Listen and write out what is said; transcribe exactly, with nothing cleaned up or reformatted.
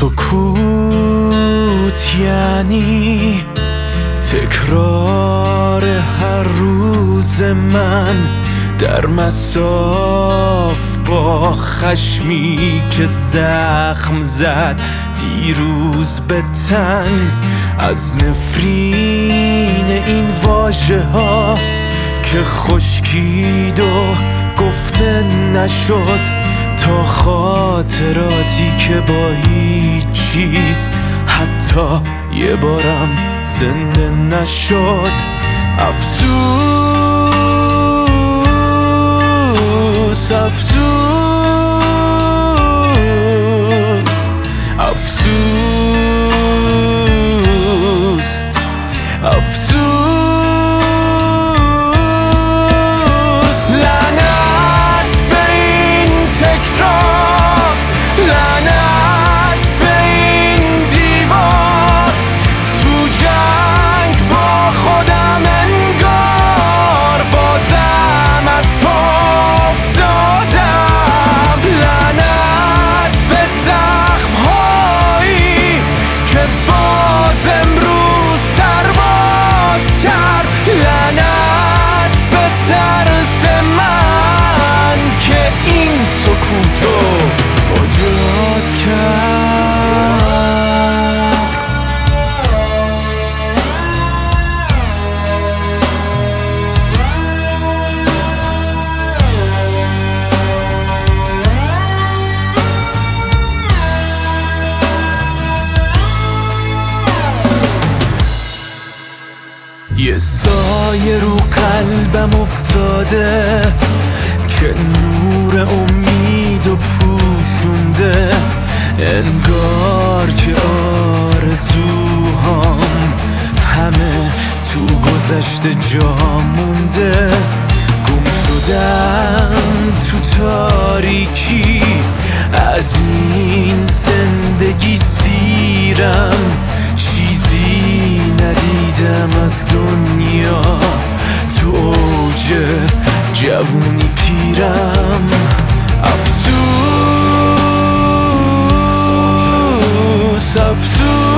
سکوت یعنی تکرار هر روز من در مصاف با خشمی که زخم زد دیروز به تن. از نفرین این واژه ها که خشکید و گفته نشد، تا خاطراتی که با هیچ چیز حتی یه بارم زنده نشد. افسوس افسوس افسوس افسوس. لعنت به این تکرار، لعنت به این دیوار، تو جنگ با خودم انگار بازم از پا افتادم. لعنت به زخم‌هایی که باز امروز سرباز کرد، لعنت به ترس من که این سکوتو مجاز کرد. یه سایه رو قلبم افتاده که نور امیدو پوشونده، انگار که آرزوهام همه تو گذشته جا مونده. گم شدم تو تاریکی، از این زندگی سیرم، چیزی ندیدم از دنیا، تو اوج جوونی پیرم. افسوس افسوس